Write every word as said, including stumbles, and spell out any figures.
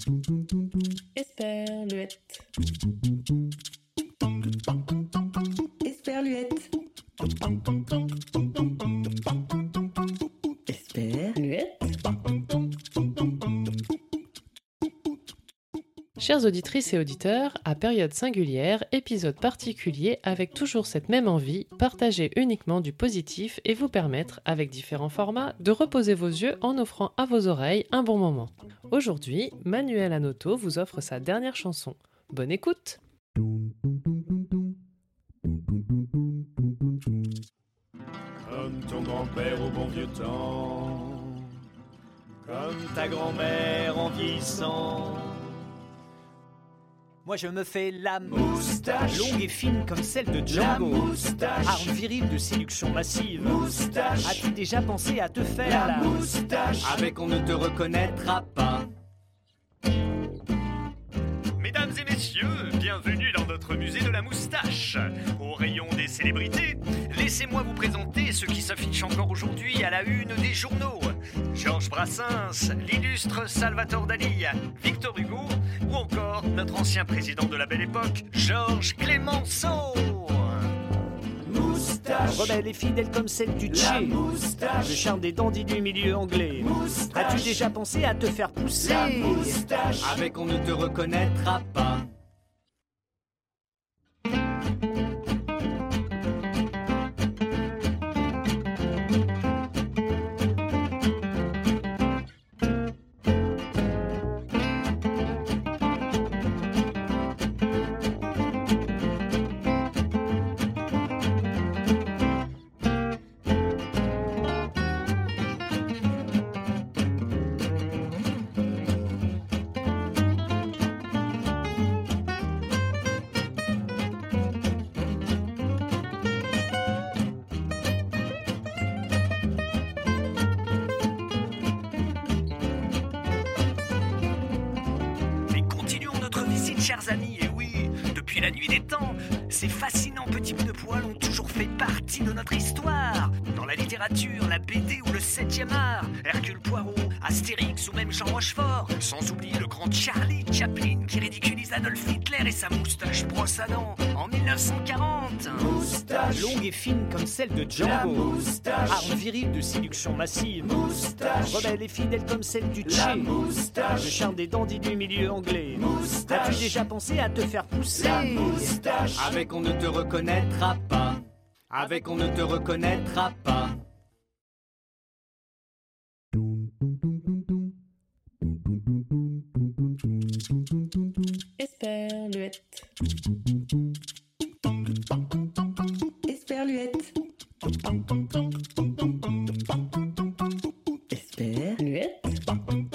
Esperluette. Esperluette. Esperluette. Chères auditrices et auditeurs, à période singulière, épisode particulier avec toujours cette même envie, partager uniquement du positif et vous permettre, avec différents formats, de reposer vos yeux en offrant à vos oreilles un bon moment. Aujourd'hui, Manuel Anoto vous offre sa dernière chanson. Bonne écoute! Comme ton grand-père au bon vieux temps, comme ta grand-mère en vieillissant. Moi je me fais la Moustache, longue et fine comme celle de Django. La moustache, arme virile de séduction massive. Moustache, as-tu déjà pensé à te faire la la moustache, avec on ne te reconnaîtra pas? Mesdames et messieurs, bienvenue dans notre musée de la moustache. Au rayon des célébrités, laissez-moi vous présenter ceux qui s'affichent encore aujourd'hui à la une des journaux. Georges Brassens, l'illustre Salvatore Dali, Victor Hugo ou encore notre ancien président de la Belle Époque, Georges Clemenceau. Moustache, Rebelle et fidèle comme celle du la Tché, moustache, le charme des dandys du milieu anglais. Moustache, As-tu déjà pensé à te faire pousser la moustache, avec on ne te reconnaîtra pas? Mais continuons notre visite, chers amis, et oui, depuis la nuit des temps, ces fascinants petits bouts de poils ont toujours fait partie de notre histoire. Dans la littérature, la B D ou le septième art, Hercule Poirot, Astérix ou même Jean Rochefort, sans oublier le grand Charlie Chaplin qui ridiculise Adolf Hitler et sa moustache brosse à dents en mille neuf cent quarante. moustache, Longue et fine comme celle de la Django, moustache, arme virile de séduction massive. moustache, Rebelle et fidèle comme celle du la Tché, le moustache, charme des dandys du milieu anglais. Moustache, As-tu déjà pensé à te faire pousser la moustache, avec on ne te reconnaîtra pas? Avec on ne te reconnaîtra pas. Esperluette. Esperluette. Esperluette.